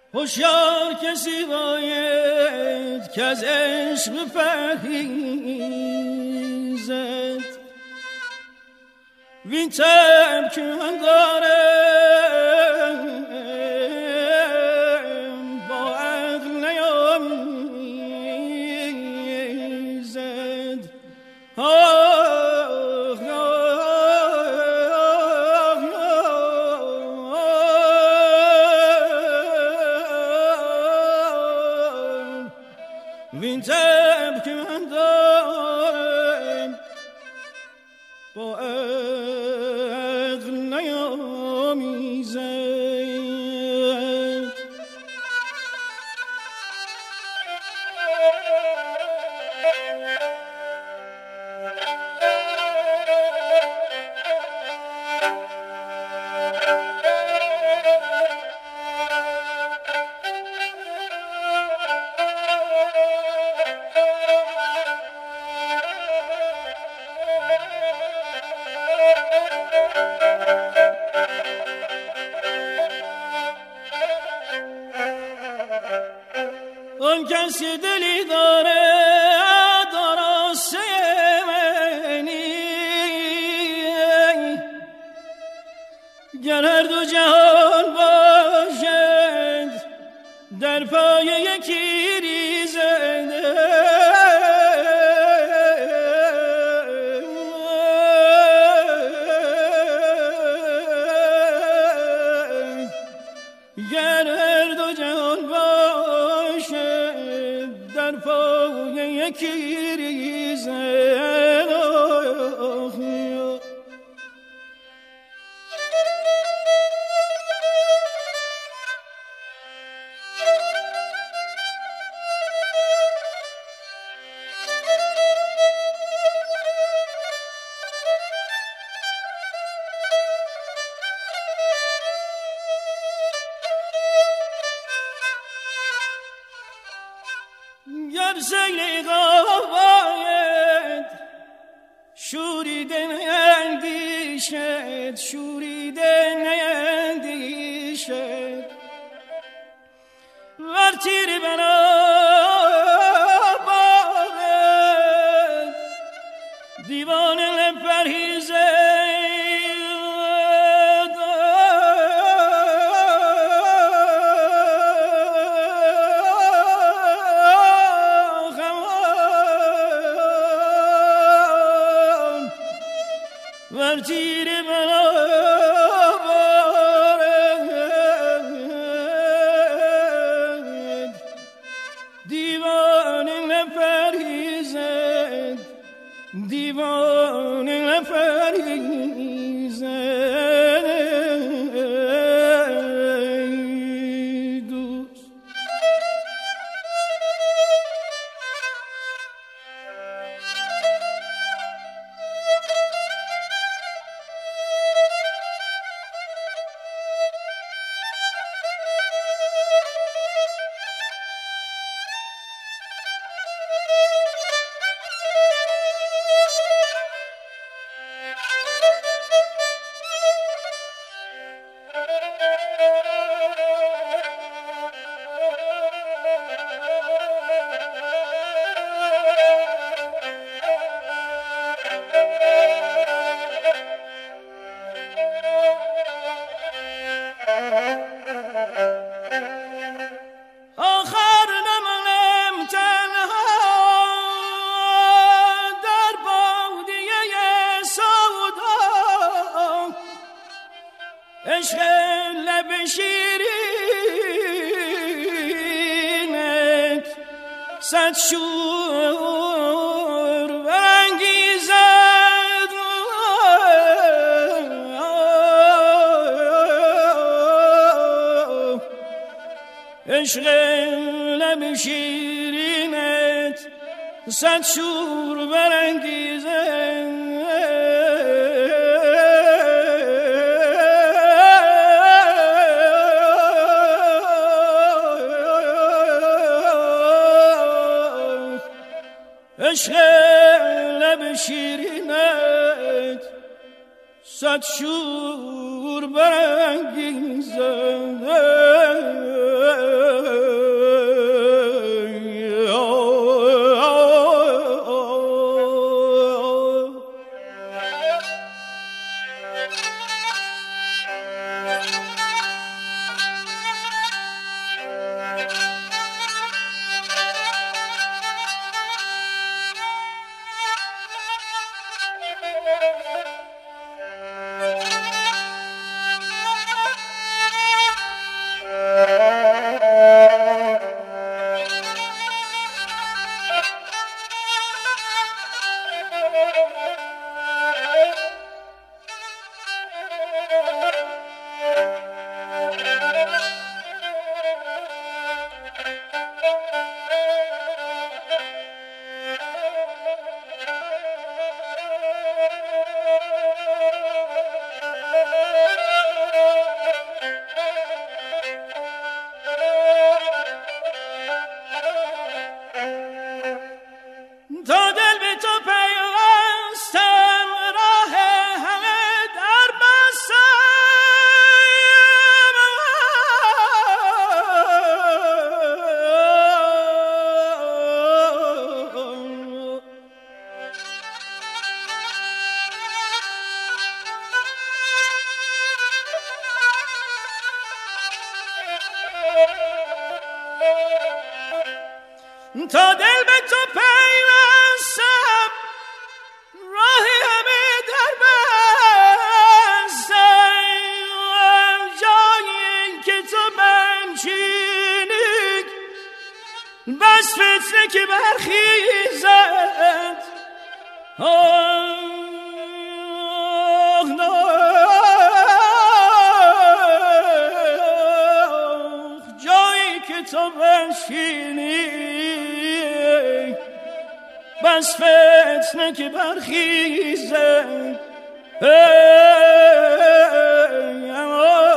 هوشیار کسی باید که از عشق پرهیزد، وین طبع که من دارم با عقل نیامیزد. وین طبع که من دارم با عقل نیامیزد. آن کسی دلی دارد آراسته منی، گر هر دو جهان باشد در پای یکی ریزنده. گر هر دو جهان باشد در پای یکی ریزد. گر سیل باید شوریده نیندیشد، شوریده نیندیشد، ور تیر برآورد دیوانه نپرهیزد. ور تیر برآورد دیوانه نپرهیزد، دیوانه نپرهیزد. دوست آخر نمانم تنها در بادیه سودا، عشق لب شیرینت صد شور برانگیزد. عشق لب شیرینت صد شور برانگیزد. عشق لب شیرینت صد شور برانگیزد. تا دل به تو پیوستم راهی همه در بستم جایی که تو بنشینی بس فتنه که برخیزد جایی که تو بنشینی بس فتنه که برخیزد